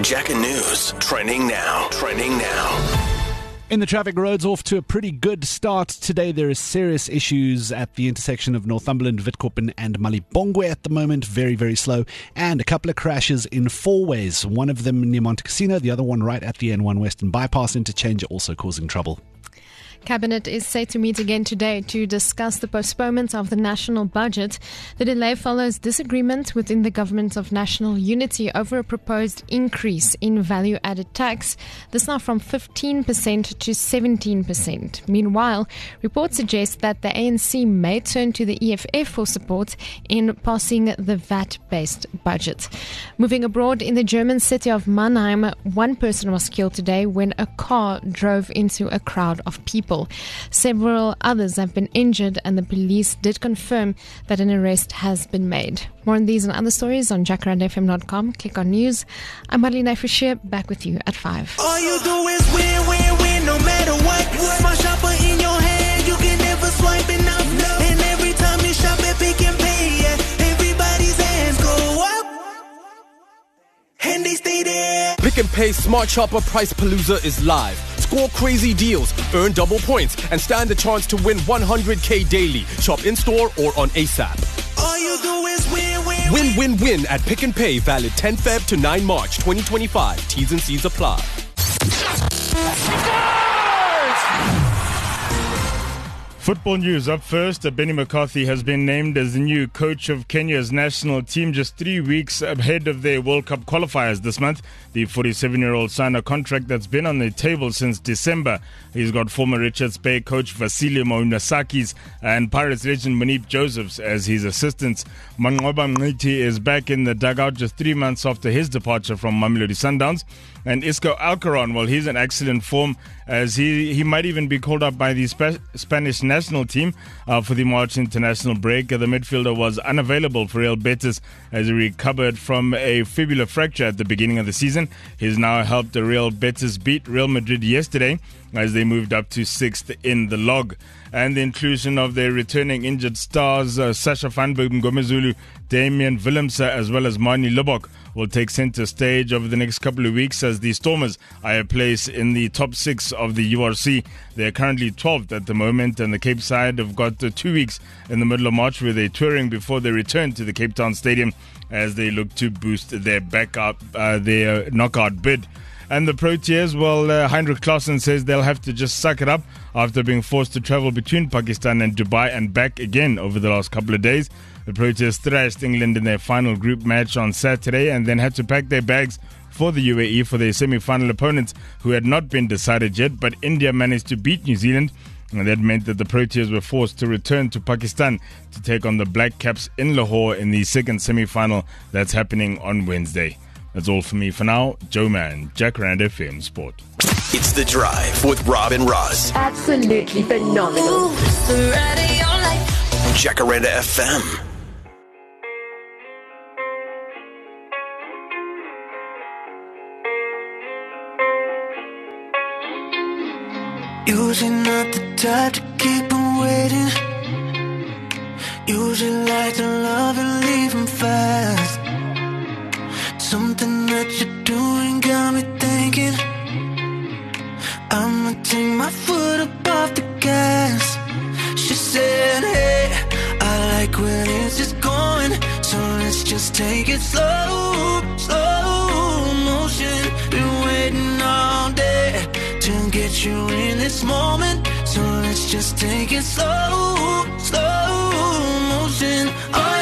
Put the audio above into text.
Jacka News. Trending now. In the traffic, roads off to a pretty good start today. There is serious issues at the intersection of Northumberland, Witkoppen and Malibongwe at the moment. Very, very slow. And a couple of crashes in four ways. One of them near Monte Cassino, the other one right at the N1 Western Bypass interchange, also causing trouble. Cabinet is set to meet again today to discuss the postponement of the national budget. The delay follows disagreement within the Government of National Unity over a proposed increase in value-added tax, this now from 15% to 17%. Meanwhile, reports suggest that the ANC may turn to the EFF for support in passing the VAT-based budget. Moving abroad, in the German city of Mannheim, one person was killed today when a car drove into a crowd of people. Several others have been injured, and the police did confirm that an arrest has been made. More on these and other stories on jackarandfm.com. Click on news. I'm Marlene Fisher, back with you at 5. All you do is win, no matter what. My shopper in your hand, you can never swipe enough. And every time you shop at Pick and Pay, yeah, everybody's hands go up, and they stay there. Pick and Pay Smart Shopper Price Palooza is live. Score crazy deals, earn double points, and stand the chance to win 100K daily. Shop in-store or on ASAP. All you do is win. Win at Pick and Pay. Valid 10 Feb to 9 March 2025. T's and C's apply. Football news up first. Benny McCarthy has been named as the new coach of Kenya's national team just 3 weeks ahead of their World Cup qualifiers this month. The 47-year-old signed a contract that's been on the table since December. He's got former Richards Bay coach Vasily Mounasakis and Pirates legend Manip Josephs as his assistants. Manqoba Mngqithi is back in the dugout just 3 months after his departure from Mamelodi Sundowns. And Isco Alcaron, well, he's in excellent form as he might even be called up by the Spanish national team for the March international break. The midfielder was unavailable for Real Betis as he recovered from a fibular fracture at the beginning of the season. He's now helped the Real Betis beat Real Madrid yesterday as they moved up to 6th in the log. And the inclusion of their returning injured stars, Sasha Vanberg, Ngomezulu, Damian Willemse, as well as Mani Lubbock, will take center stage over the next couple of weeks as the Stormers eye a place in the top 6 of the URC. They are currently 12th at the moment, and the Cape side have got 2 weeks in the middle of March where they're touring before they return to the Cape Town Stadium as they look to boost their their knockout bid. And the Proteas, well, Heinrich Klaassen says they'll have to just suck it up after being forced to travel between Pakistan and Dubai and back again over the last couple of days. The Proteas thrashed England in their final group match on Saturday and then had to pack their bags for the UAE for their semi-final opponents who had not been decided yet, but India managed to beat New Zealand, and that meant that the Proteas were forced to return to Pakistan to take on the Black Caps in Lahore in the second semi-final that's happening on Wednesday. That's all for me for now. Joe Mann, Jackaranda FM Sport. It's The Drive with Rob and Roz. Absolutely phenomenal. Jackaranda FM. Usually not the type to keep them waiting. Usually like to love and leave them fast. Something that you're doing got me thinking I'ma take my foot up off the gas. She said, hey, I like where this is going, so let's just take it slow, slow motion. Been waiting all day to get you in this moment, so let's just take it slow, slow motion.